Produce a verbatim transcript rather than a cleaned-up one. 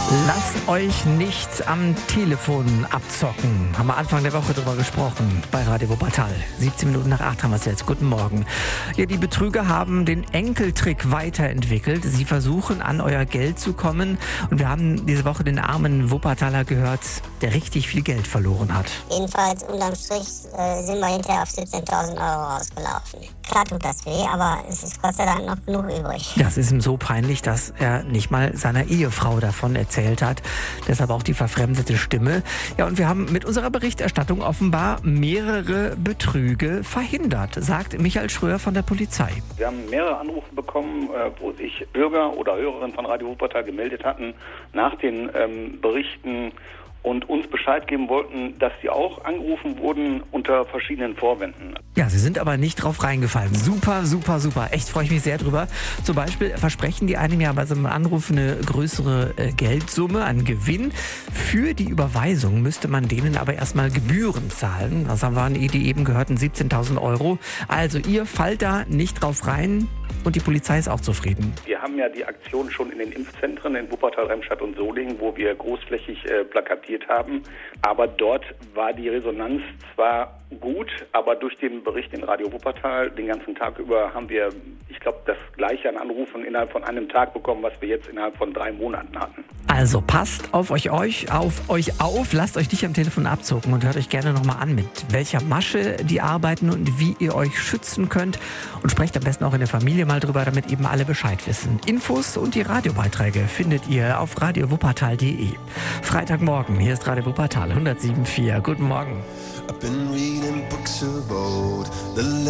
Lasst euch nicht am Telefon abzocken. Haben wir Anfang der Woche drüber gesprochen bei Radio Wuppertal. siebzehn Minuten nach acht haben wir es jetzt. Guten Morgen. Ja, die Betrüger haben den Enkeltrick weiterentwickelt. Sie versuchen, an euer Geld zu kommen. Und wir haben diese Woche den armen Wuppertaler gehört, der richtig viel Geld verloren hat. Jedenfalls unterm Strich äh, sind wir hinterher auf siebzehntausend Euro rausgelaufen. Klar tut das weh, aber es ist Gott sei Dank noch genug übrig. Das ist ihm so peinlich, dass er nicht mal seiner Ehefrau davon erzählt hat. Deshalb auch die verfremdete Stimme. Ja, und wir haben mit unserer Berichterstattung offenbar mehrere Betrüge verhindert, sagt Michael Schröer von der Polizei. Wir haben mehrere Anrufe bekommen, wo sich Bürger oder Hörerinnen von Radio Wuppertal gemeldet hatten nach den ähm, Berichten und uns Bescheid geben wollten, dass sie auch angerufen wurden unter verschiedenen Vorwänden. Ja, sie sind aber nicht drauf reingefallen. Super, super, super. Echt, freue ich mich sehr drüber. Zum Beispiel versprechen die einem ja bei so einem Anruf eine größere äh, Geldsumme an Gewinn. Für die Überweisung müsste man denen aber erstmal Gebühren zahlen. Das haben wir die eben gehörten siebzehntausend Euro. Also ihr fallt da nicht drauf rein. Und die Polizei ist auch zufrieden. Wir haben ja die Aktion schon in den Impfzentren in Wuppertal, Remscheid und Solingen, wo wir großflächig äh, plakatiert haben. Aber dort war die Resonanz zwar gut, aber durch den Bericht in Radio Wuppertal den ganzen Tag über haben wir, ich glaube, das gleiche an Anrufen innerhalb von einem Tag bekommen, was wir jetzt innerhalb von drei Monaten hatten. Also passt auf euch, euch auf euch auf, lasst euch nicht am Telefon abzocken und hört euch gerne nochmal an, mit welcher Masche die arbeiten und wie ihr euch schützen könnt. Und sprecht am besten auch in der Familie mal drüber, damit eben alle Bescheid wissen. Infos und die Radiobeiträge findet ihr auf radio wuppertal punkt de. Freitagmorgen, hier ist Radio Wuppertal hundertsieben Komma vier. Guten Morgen.